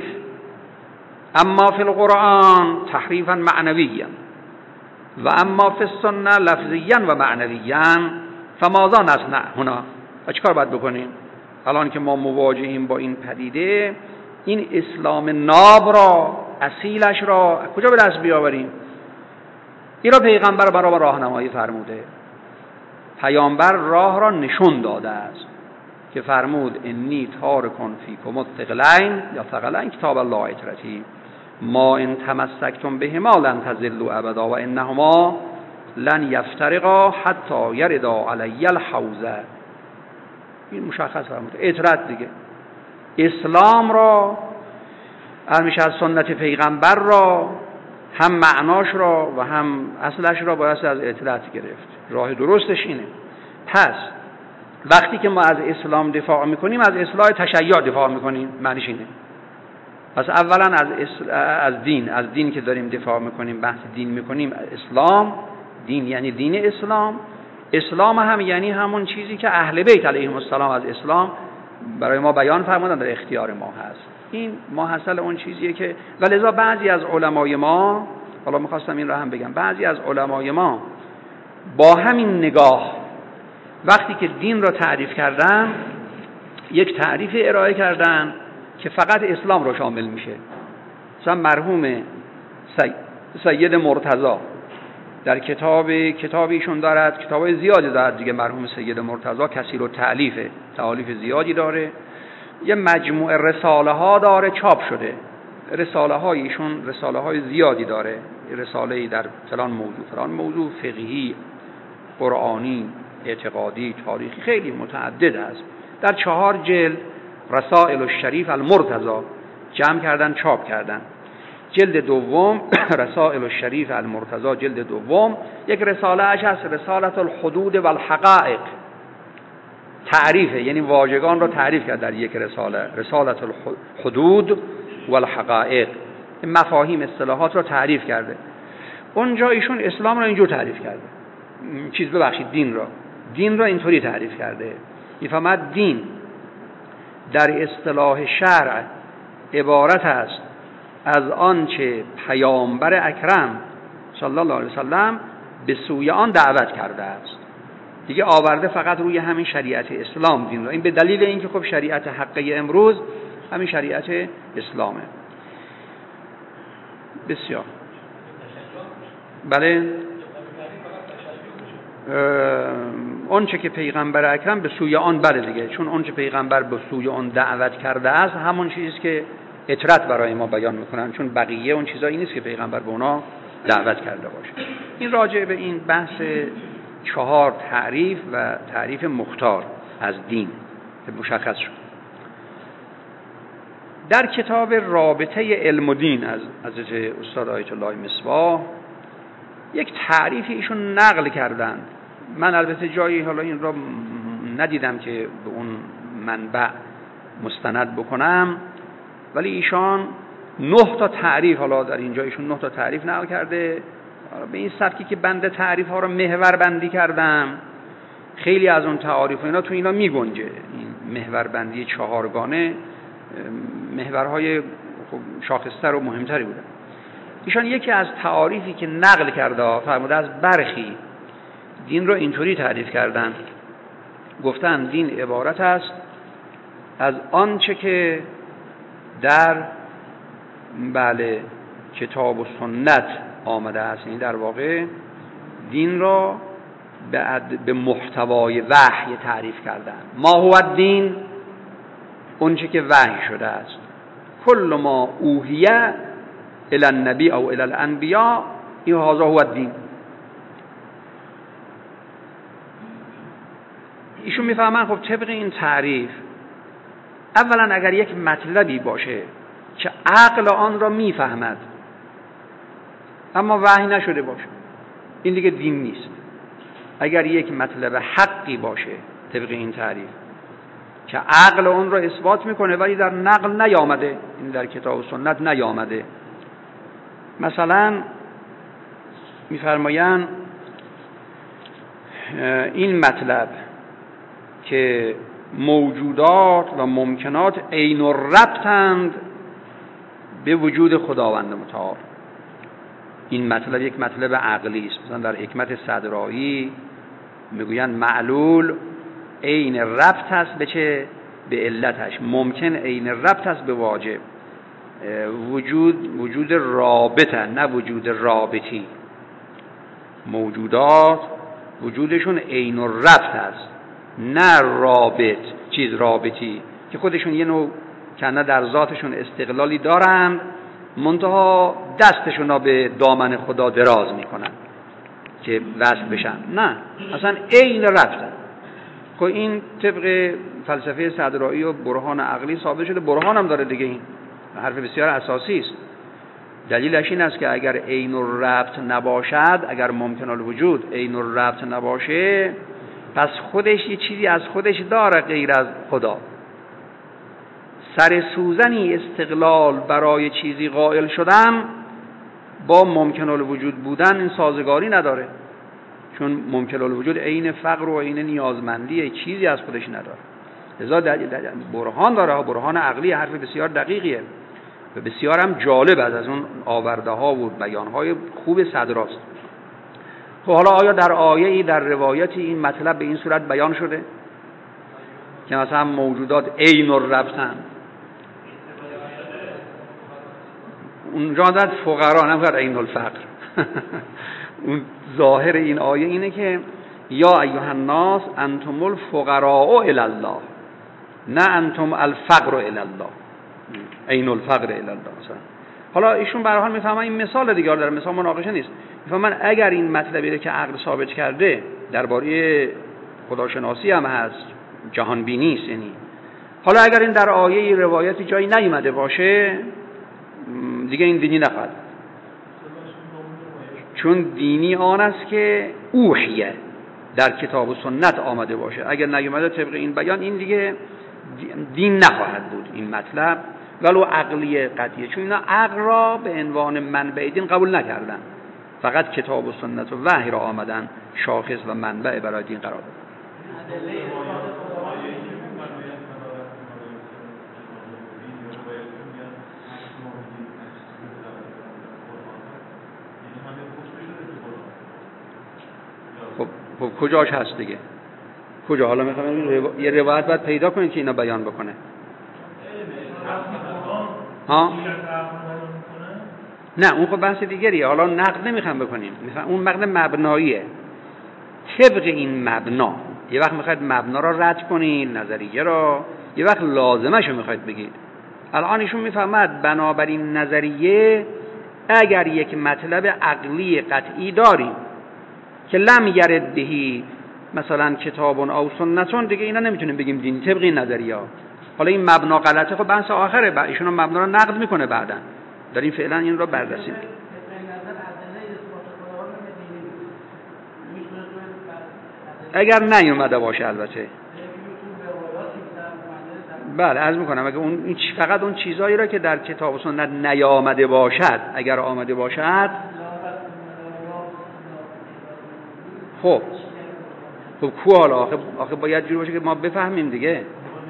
S1: اما فی القرآن تحریفا معنویا و اما فی السنه لفظیا و معنویا، فماذا نصنع هنا؟ چیکار باید بکنیم الان که ما مواجهیم با این پدیده؟ این اسلام ناب را، اصیلش را کجا به دست بیاوریم؟ این را پیغمبر برای ما راهنمایی فرموده. پیامبر راه را نشون داده است که فرمود انی تارکن فیکم الثقلین یا ثقلین کتاب الله عترتی ما ان تمسکتم بهما لن تضلوا ابدا و انهما لن یفترقا حتی یردا علی الحوض. این مشخص فرموده. عترت دیگه، اسلام را همیشه از سنت پیغمبر را، هم معناش را و هم اصلش را باید از عترت گرفت. راه درستش اینه. پس وقتی که ما از اسلام دفاع میکنیم، از اصلاح تشیع دفاع میکنیم، معنیش اینه. پس اولا از دین که داریم دفاع میکنیم، بحث دین میکنیم. اسلام، دین یعنی دین اسلام. اسلام هم یعنی همون چیزی که اهل بیت علیهم السلام از اسلام برای ما بیان فرمودن، در اختیار ما هست. این ماحصل اون چیزیه که ولذا بعضی از علمای ما، حالا میخواستم این را هم بگم، بعضی از علمای ما با همین نگاه وقتی که دین را تعریف کردن، یک تعریف ارائه کردن که فقط اسلام را شامل میشه. مثلا مرحوم سید مرتضی در کتابیشون دارد، کتابای زیادی دارد دیگه. مرحوم سید مرتضی کثیر التألیف، تألیف زیادی داره. یه مجموعه رساله ها داره چاپ شده. رساله های ایشون رساله های زیادی داره. رساله‌ای در فلان موضوع فقهی، قرآنی، اعتقادی، تاریخی، خیلی متعدد است. در 4 جلد رسائل الشریف المرتضی جمع کردن، چاپ کردن. جلد دوم رسائل الشریف المرتضی جلد دوم، یک رساله اش هست رسالت الحدود و الحقائق، تعریفه، یعنی واژگان را تعریف کرد در یک رساله، رسالت الحدود و الحقائق، مفاهیم اصطلاحات را تعریف کرده. اونجا ایشون اسلام را اینجور تعریف کرده، دین را اینطوری تعریف کرده. میفهمد دین در اصطلاح شرع عبارت است از آنچه پیامبر اکرم صلی الله علیه وسلم به سوی آن دعوت کرده است. دیگه آورده فقط روی همین شریعت اسلام دین را. این به دلیل اینکه خب شریعت حقه امروز همین شریعت اسلامه. بسیار بله، اون چه که پیغمبر اکرم به سوی آن، بله دیگه، چون اون چه پیغمبر به سوی آن دعوت کرده است همون چیزی که اطرت برای ما بیان میکنن، چون بقیه اون چیزایی نیست که پیغمبر به اونا دعوت کرده باشه. این راجع به این بحث 4 تعریف و تعریف مختار از دین که مشخص شد. در کتاب رابطه علم و دین از حضرت استاد آیت الله مصباح یک تعریفی ایشون نقل کردند. من البته جایی حالا این را ندیدم که به اون منبع مستند بکنم، ولی ایشان 9 تا تعریف، حالا در اینجا ایشون 9 تا تعریف نقل کرده. به این سبکی که بند تعریف ها رو محور بندی کردم، خیلی از اون تعاریف اینا تو اینا می گنجه. این محور بندی 4گانه محورهای شاخصتر و مهمتری بودن. ایشان یکی از تعاریفی که نقل کرده فرموده از برخی دین رو اینطوری تعریف کردن، گفتن دین عبارت است از آنچه که در کتاب و سنت آمده است. یعنی در واقع دین را به محتوای وحی تعریف کردن. ما هو الدین، اونچه که وحی شده است. کل ما اوحیه الی النبی او الی الانبیاء این هذا هو الدین. ایشون میفهمن خب طبق این تعریف اولا اگر یک مطلبی باشه که عقل آن را میفهمد اما وحی نشده باشه، این دیگه دین نیست. اگر یک مطلب حقی باشه طبق این تعریف که عقل اون را اثبات میکنه ولی در نقل نیامده، این در کتاب و سنت نیامده، مثلا میفرمایند این مطلب که موجودات و ممکنات عین الربطند به وجود خداوند متعال. این مطلب یک مطلب عقلی است. مثلا در حکمت صدرایی میگویند معلول عین ربط است به چه؟ به علتش. ممکن عین ربط است به واجب. وجود رابطه نه وجود رابطی. موجودات وجودشون عین الربط است نه رابطی که خودشون یه نوع کنه در ذاتشون استقلالی دارن، منتها دستشون را به دامن خدا دراز میکنن که وصل بشن. نه، اصلا عین ربطه. خب این طبق فلسفه صدرایی و برهان عقلی ثابت شده. برهان هم داره دیگه، این حرف بسیار اساسی است. دلیلش این است که اگر عین الربط نباشد، اگر ممکن الوجود عین الربط نباشه، پس خودش یه چیزی از خودش داره غیر از خدا. سر سوزنی استقلال برای چیزی قائل شدن با ممکن الوجود بودن این سازگاری نداره، چون ممکن الوجود عین فقر و عین نیازمندی، چیزی از خودش نداره. لذا برهان داره، برهان عقلی، حرف بسیار دقیقیه و بسیار هم جالب از اون آورده ها و بیان های خوب صدراست. خب حالا آیا در آیه‌ای در روایتی این مطلب به این صورت بیان شده که مثلا موجودات عین الربطن؟ اونجا داد فقرا، نه فقط عین الفقر. اون ظاهر این آیه اینه که یا ایها الناس انتم الفقراء الی الله، نه انتم الفقر الی الله، عین الفقر الی الله. حالا ایشون به هر حال میفهمن این مثال دیگه، در مثال مناقشه نیست. میفهمن اگر این مطلبی که عقل ثابت کرده درباره خداشناسی هم هست، جهان بینی است، یعنی حالا اگر این در آیه روایتی جایی نیامده باشه دیگه این دینی نخواهد، چون دینی آن است که اوحیه در کتاب و سنت آمده باشه. اگر نیامده طبق این بیان، این دیگه دین نخواهد بود این مطلب، ولو عقلی قطعیه، چون اینا عقل را به عنوان منبع دین قبول نکردن، فقط کتاب و سنت و وحی را آمدن شاخص و منبع برای دین قرار دادن. خب کجاش هست دیگه؟ کجا؟ حالا میخوام یه روایت باید پیدا کنید که اینا بیان بکنه. ها؟ نه اون خب بحث دیگریه، حالا نقد نمیخوام بکنیم، اون نقد مبناییه. طبق این مبنا یه وقت میخواید مبنا را رد کنید، نظریه را، یه وقت لازمش رو میخواید بگید. الان ایشون میفهمد بنابراین نظریه اگر یک مطلب عقلی قطعی داریم که لم یرد بهی مثلا کتاب او سنتون، دیگه اینا نمیتونیم بگیم دین طبق این نظریه ها. حالا این مبنا غلطه، خب بحث آخره، ایشون مبنا رو نقد میکنه بعدا، داریم فعلا این رو بررسی. اگر نیومده باشه البته، بله عرض میکنم اگر اون فقط اون چیزایی را که در کتاب و سنت نیامده باشد، اگر آمده باشد خب کو حالا آخه باید جوری باشه که ما بفهمیم دیگه.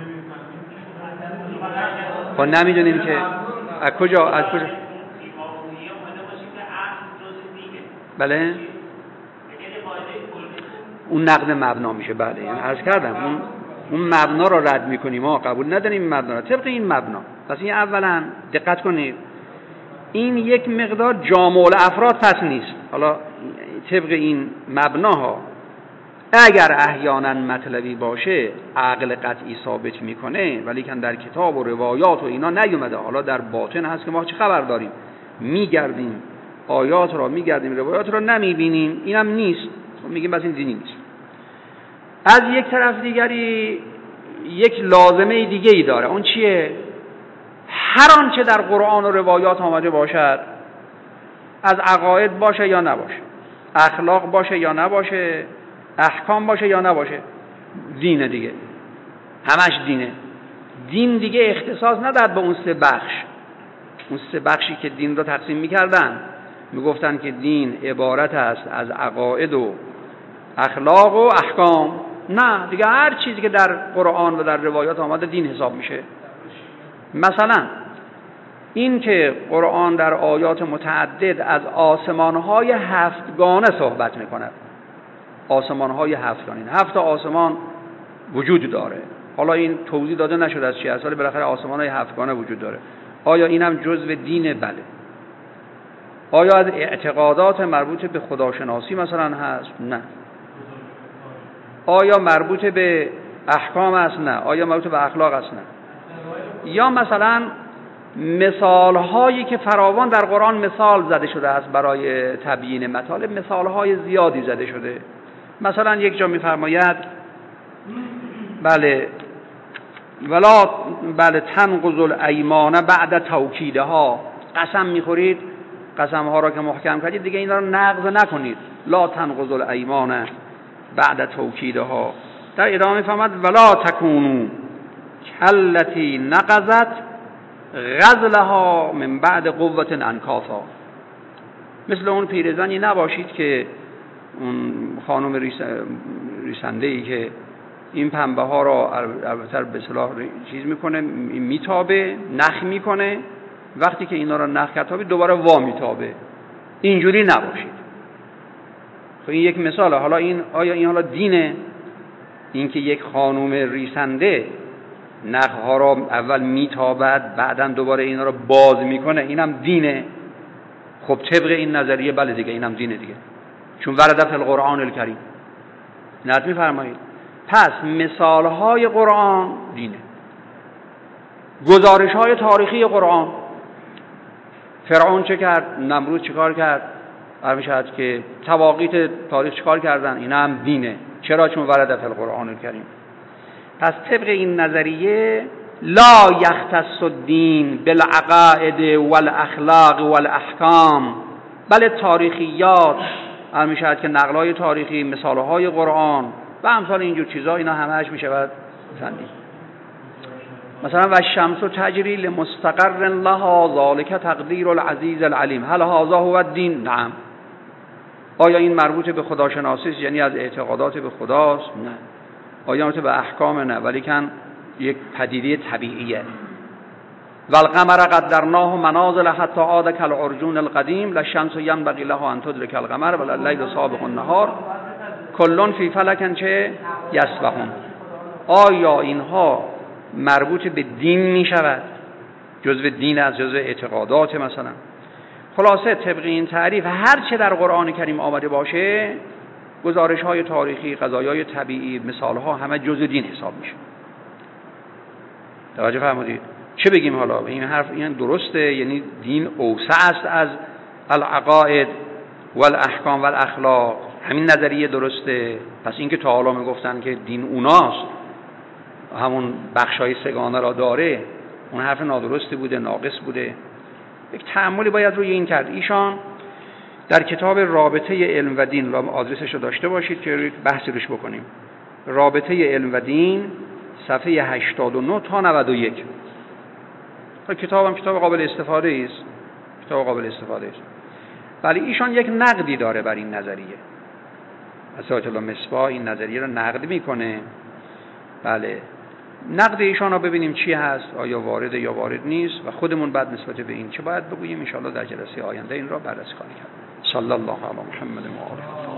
S1: خب نمیدونیم که از کجا بله اون نقد مبنا میشه. بله یعنی عرض کردم اون مبنا رو رد میکنیم، ما قبول نداریم این مبنا رو طبق این مبنا. پس این اولا دقت کنید، این یک مقدار جامع الافراد پس نیست. حالا طبق این مبناها اگر احیانا مطلبی باشه عقل قطعی ثابت میکنه، ولی که در کتاب و روایات و اینا نیومده، حالا در باطن هست که ما چه خبر داریم، میگردیم آیات را، میگردیم روایات را نمیبینیم، اینم نیست، میگیم بس این دینی نیست. از یک طرف دیگری یک لازمه دیگه ای داره، اون چیه؟ هر آنچه در قرآن و روایات آمده باشد، از عقاید باشه یا نباشه، اخلاق باشه یا نباشه، احکام باشه یا نباشه، دینه دیگه، همش دینه. دین دیگه اختصاص ندارد به اون سه بخش. اون سه بخشی که دین رو تقسیم می‌کردن، میگفتن که دین عبارت است از عقاید و اخلاق و احکام. نه دیگه، هر چیزی که در قرآن و در روایات آمده دین حساب میشه. مثلا این که قرآن در آیات متعدد از آسمان‌های هفتگانه صحبت می‌کند، آسمان‌های هفتگانه، 7 آسمان وجود داره. حالا این توضیح داده نشده از چی هست، ولی بالاخره آسمان‌های هفتگانه وجود داره. آیا اینم جزء دینه؟ بله. آیا از اعتقادات مربوط به خداشناسی مثلا هست؟ نه. آیا مربوط به احکام است؟ نه. آیا مربوط به اخلاق است؟ نه. یا مثلا مثال‌هایی که فراوان در قرآن مثال زده شده است برای تبیین مطالب، مثال‌های زیادی زده شده. مثلا یک جا می‌فرماید بله تنقض الایمان بعد توکیدها، قسم می‌خورید، قسم‌ها را که محکم کردید دیگه اینا رو نقض نکنید. لا تنقض الایمان بعد توکیدها. در ادامه می‌فرماید ولا تکونوا کلتی نقضت غزلها من بعد قوة انکاثا. مثل اون پیرزنی نباشید که اون خانم ریسنده‌ای که این پنبه ها را البته به اصطلاح چیز میکنه، میتابه، نخ میکنه، وقتی که اینا را نخ کرده دوباره وا میتابه. اینجوری نباشید. خب این یک مثاله. حالا آیا این حالا دینه؟ این که یک خانم ریسنده نخها را اول میتابد بعدن دوباره اینا را باز میکنه، اینم دینه؟ خب طبق این نظریه بله دیگه، اینم دینه دیگه، چون ورد فی القرآن الکریم. نت میفرمایید. پس مثالهای قرآن دینه، گزارش‌های تاریخی قرآن، فرعون چه کرد، نمرود چه کار کرد، میشد که تواقیت تاریخ چه کار کردن، اینا هم دینه. چرا؟ چون ورد فی القرآن الکریم. پس طبق این نظریه لا یختص الدین بالعقائد والاخلاق والاحکام، بله تاریخیات میشد که نقل‌های تاریخی، مثال‌های قرآن و امثال اینجور چیزا، اینا همه‌اش میشود فهمید. مثلا و الشمس تجری لمستقر لها ذلک تقدیر العزیز العلیم، هل هذا هو الدین؟ نعم. آیا این مربوط به خداشناسی است، یعنی از اعتقادات به خداست؟ نه. آیا مربوط به احکام؟ نه، ولیکن یک پدیده طبیعیه. و القمر قدرناه منازل حتی عاد کالعرجون القدیم، لا الشمس ينبغي لها ان تدرك القمر ولا الليل سابق النهار کل فی فلک چه یسبحون. آیا اینها مربوط به دین می شود؟ جزء دین از جزء اعتقادات مثلا. خلاصه طبق این تعریف هر چه در قرآن کریم آمده باشه، گزارش های تاریخی، قضایای طبیعی، مثال ها، همه جزء دین حساب میشه. توجه فرمودید؟ چه بگیم حالا؟ این حرف این درسته؟ یعنی دین اوسع است از العقاید والاحکام والاخلاق، همین نظریه درسته؟ پس این که تا حالا میگفتن که دین اوناست، همون بخشای سگانه را داره، اون حرف نادرستی بوده، ناقص بوده. یک تأملی باید روی این کرد. ایشان در کتاب رابطه علم و دین، آدرسش رو داشته باشید که بحثی روش بکنیم، رابطه علم و دین، صفحه 89 تا 91. کتابم کتاب قابل استفاده است، کتاب قابل استفاده است. ولی ایشان یک نقدی داره بر این نظریه. اساتید الله مصباح این نظریه رو نقد میکنه. بله، نقد ایشان رو ببینیم چی هست، آیا وارد یا وارد نیست، و خودمون بعد نسبت به این چه باید بگوییم. ان شاء الله در جلسه آینده این را بررسی خواهیم کرد. صلی الله علی محمد و آله.